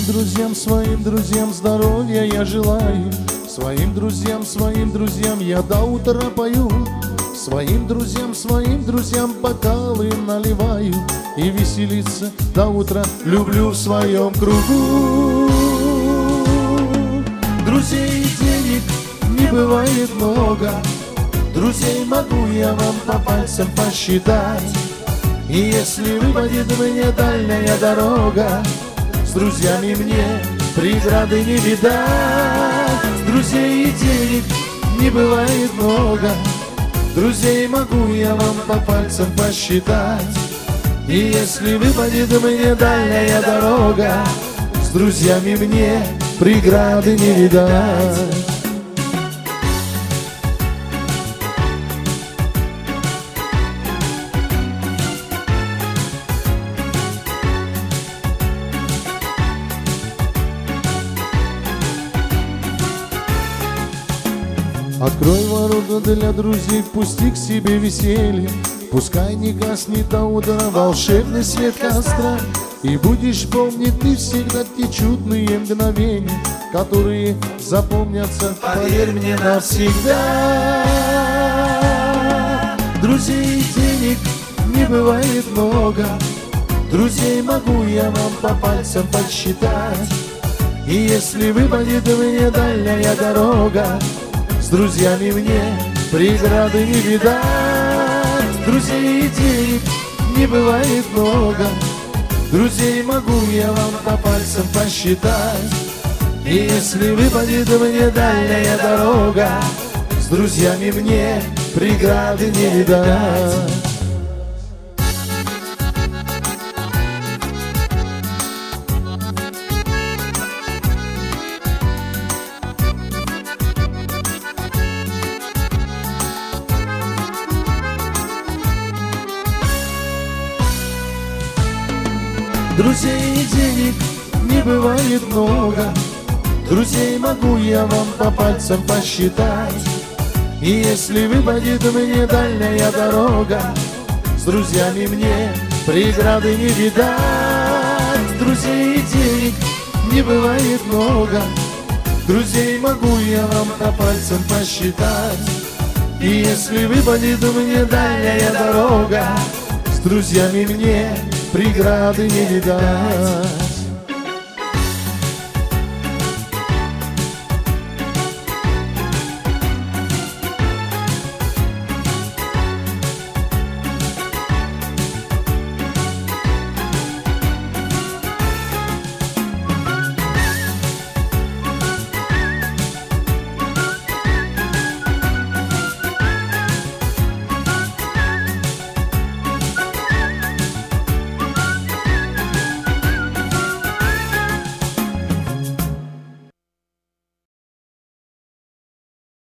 своим друзьям здоровья я желаю. Своим друзьям я до утра пою. Своим друзьям бокалы наливаю. И веселиться до утра люблю в своем кругу. Друзей и денег не бывает много. Друзей могу я вам по пальцам посчитать. И если выпадет мне дальняя дорога, с друзьями мне преграды не видать. Друзей и денег не бывает много. Друзей могу я вам по пальцам посчитать. И если выпадет мне дальняя дорога, с друзьями мне преграды не видать. Открой ворота для друзей, пусти к себе веселье. Пускай не гаснет до утра волшебный свет костра. И будешь помнить ты всегда те чудные мгновения, которые запомнятся, поверь мне, навсегда. Друзей и денег не бывает много. Друзей могу я вам по пальцам подсчитать. И если выпадет мне дальняя дорога, с друзьями мне преграды не видать. Друзей и денег не бывает много. Друзей могу я вам по пальцам посчитать. И если выпадет мне дальняя дорога, с друзьями мне преграды не видать. Друзей и денег не бывает много. Друзей могу я вам по пальцам посчитать. И если выпадет мне дальняя дорога, с друзьями мне преграды не видать. Друзей и денег не бывает много. Друзей могу я вам по пальцам посчитать. И если выпадет мне дальняя дорога, с друзьями мне преграды не видать.